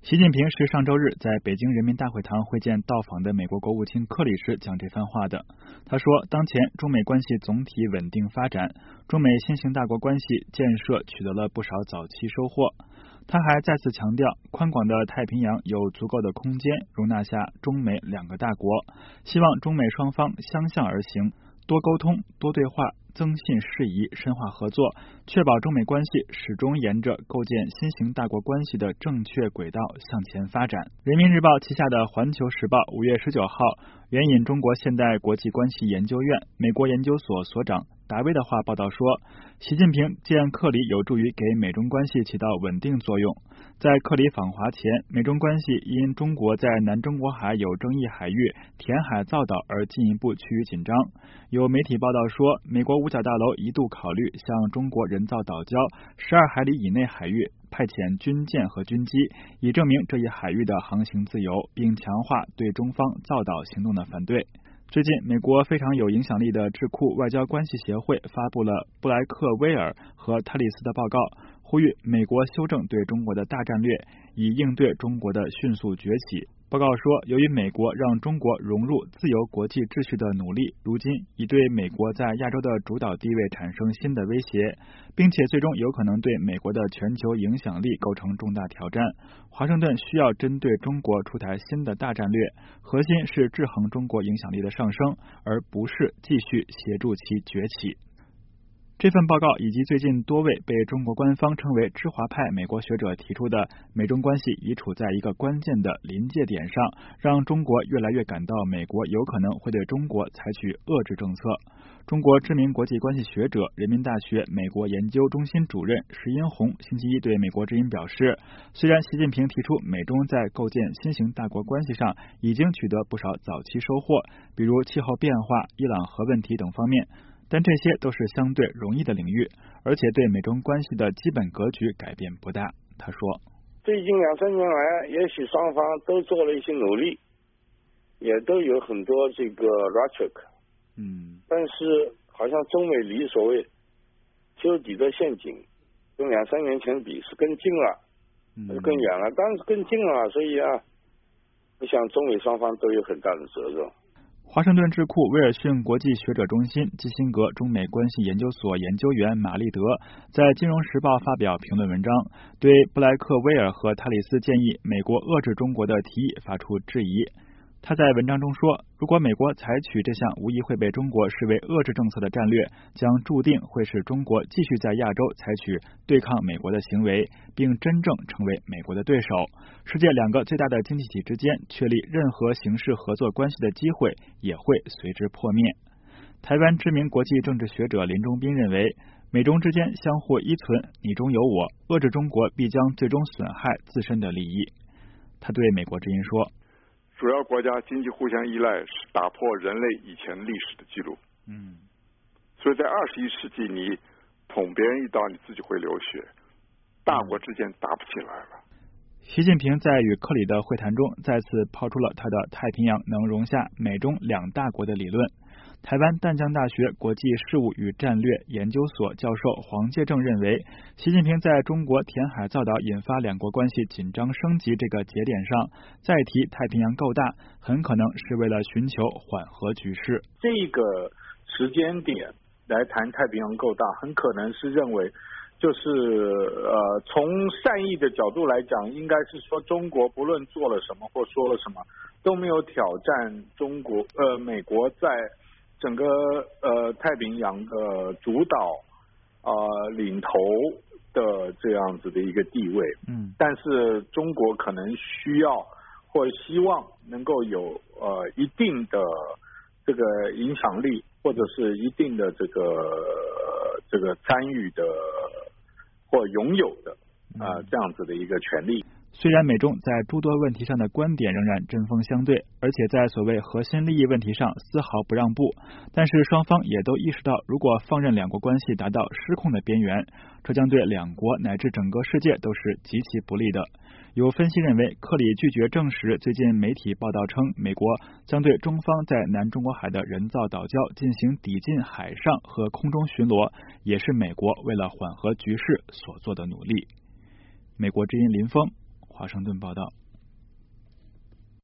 习近平是上周日在北京人民大会堂会见到访的美国国务卿克里时讲这番话的。他说，当前中美关系总体稳定发展，中美新型大国关系建设取得了不少早期收获。他还再次强调，宽广的太平洋有足够的空间容纳下中美两个大国，希望中美双方相向而行，多沟通、多对话，增信事宜，深化合作，确保中美关系始终沿着构建新型大国关系的正确轨道向前发展。人民日报旗下的环球时报5月19号援引中国现代国际关系研究院美国研究所所长达威的话报道说，习近平见克里有助于给美中关系起到稳定作用。在克里访华前，美中关系因中国在南中国海有争议海域填海造岛而进一步趋于紧张。有媒体报道说，美国五角大楼一度考虑向中国人造岛礁12海里以内海域派遣军舰和军机，以证明这一海域的航行自由，并强化对中方造岛行动的反对。最近，美国非常有影响力的智库外交关系协会发布了布莱克威尔和泰利斯的报告，呼吁美国修正对中国的大战略，以应对中国的迅速崛起。报告说，由于美国让中国融入自由国际秩序的努力，如今已对美国在亚洲的主导地位产生新的威胁，并且最终有可能对美国的全球影响力构成重大挑战。华盛顿需要针对中国出台新的大战略，核心是制衡中国影响力的上升，而不是继续协助其崛起。这份报告以及最近多位被中国官方称为知华派美国学者提出的美中关系已处在一个关键的临界点上，让中国越来越感到美国有可能会对中国采取遏制政策。中国知名国际关系学者、人民大学美国研究中心主任石英红星期一对美国之音表示，虽然习近平提出美中在构建新型大国关系上已经取得不少早期收获，比如气候变化、伊朗核问题等方面，但这些都是相对容易的领域，而且对美中关系的基本格局改变不大。他说， 最近2-3年来，也许双方都做了一些努力，也都有很多这个 rhetoric，但是好像中美离所谓修底的陷阱，跟2-3年前比是更近了，更远了，当然是更近了，所以我想中美双方都有很大的责任。 华盛顿智库威尔逊国际学者中心基辛格中美关系研究所研究员马利德在《金融时报》发表评论文章，对布莱克威尔和泰利斯建议美国遏制中国的提议发出质疑。他在文章中说，如果美国采取这项无疑会被中国视为遏制政策的战略，将注定会使中国继续在亚洲采取对抗美国的行为，并真正成为美国的对手。世界两个最大的经济体之间确立任何形式合作关系的机会也会随之破灭。台湾知名国际政治学者林中斌认为，美中之间相互依存，你中有我，遏制中国必将最终损害自身的利益。他对美国之音说， 主要国家经济互相依赖是打破人类以前历史的记录。所以在21世纪，你捅别人一刀，你自己会流血，大国之间打不起来了。 习近平在与克里的会谈中再次抛出了他的太平洋能容下美中两大国的理论。台湾淡江大学国际事务与战略研究所教授黄介正认为，习近平在中国填海造岛引发两国关系紧张升级这个节点上再提太平洋够大，很可能是为了寻求缓和局势。 这个时间点来谈太平洋够大，很可能是认为就是从善意的角度来讲，应该是说中国不论做了什么或说了什么都没有挑战美国在整个太平洋的主导领头的这样子的一个地位，但是中国可能需要或希望能够有一定的这个影响力，或者是一定的这个参与的或拥有的这样子的一个权利。 虽然美中在诸多问题上的观点仍然针锋相对，而且在所谓核心利益问题上丝毫不让步，但是双方也都意识到，如果放任两国关系达到失控的边缘，这将对两国乃至整个世界都是极其不利的。有分析认为，克里拒绝证实最近媒体报道称美国将对中方在南中国海的人造岛礁进行抵近海上和空中巡逻，也是美国为了缓和局势所做的努力。美国之音林峰华盛顿报道。